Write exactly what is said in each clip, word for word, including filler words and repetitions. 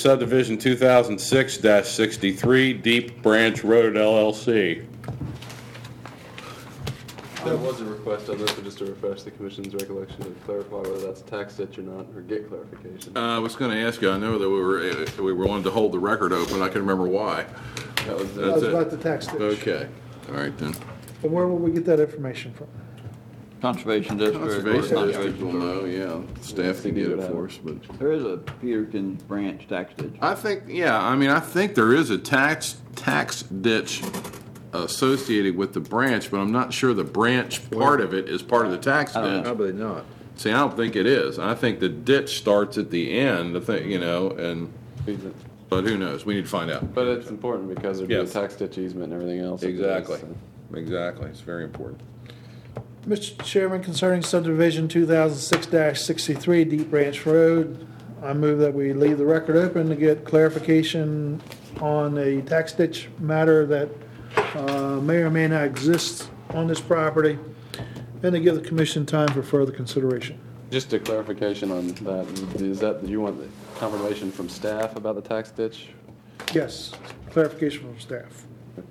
subdivision two thousand six dash sixty-three, Deep Branch Road L L C. There was a request on this, but just to refresh the commission's recollection and clarify whether that's a tax ditch or not, or get clarification. Uh, I was going to ask you, I know that we were, uh, we wanted to hold the record open, I can remember why. That was That was it. about the tax ditch. Okay, all right then. And where will we get that information from? Conservation District. or Conservation District will Conservation. know, yeah, staff can get it for us, but. There is a Peterkin Branch tax ditch. I think, yeah, I mean, I think there is a tax, tax ditch associated with the branch, but I'm not sure the branch part of it is part of the tax I don't know. ditch. Probably not. See, I don't think it is. I think the ditch starts at the end, the thing, you know, and, but who knows? We need to find out. But it's important because there'd be a Yes. tax ditch easement and everything else. Exactly. So- Exactly, it's very important. Mister Chairman, concerning subdivision two thousand six dash sixty-three, Deep Branch Road, I move that we leave the record open to get clarification on a tax ditch matter that uh, may or may not exist on this property, and to give the commission time for further consideration. Just a clarification on that, is that, do you want the confirmation from staff about the tax ditch? Yes, clarification from staff.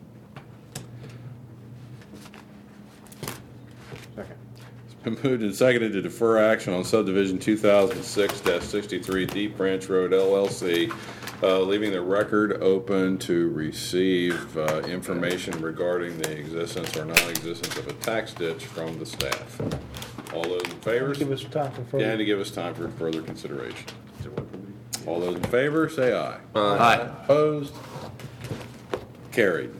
Been moved and seconded to defer action on subdivision two thousand six dash sixty-three Deep Branch Road L L C, uh, leaving the record open to receive uh, information regarding the existence or non-existence of a tax ditch from the staff. All those in favor? Give us time for And further. to give us time for further consideration. All those in favor, say aye. Aye. Opposed? Carried.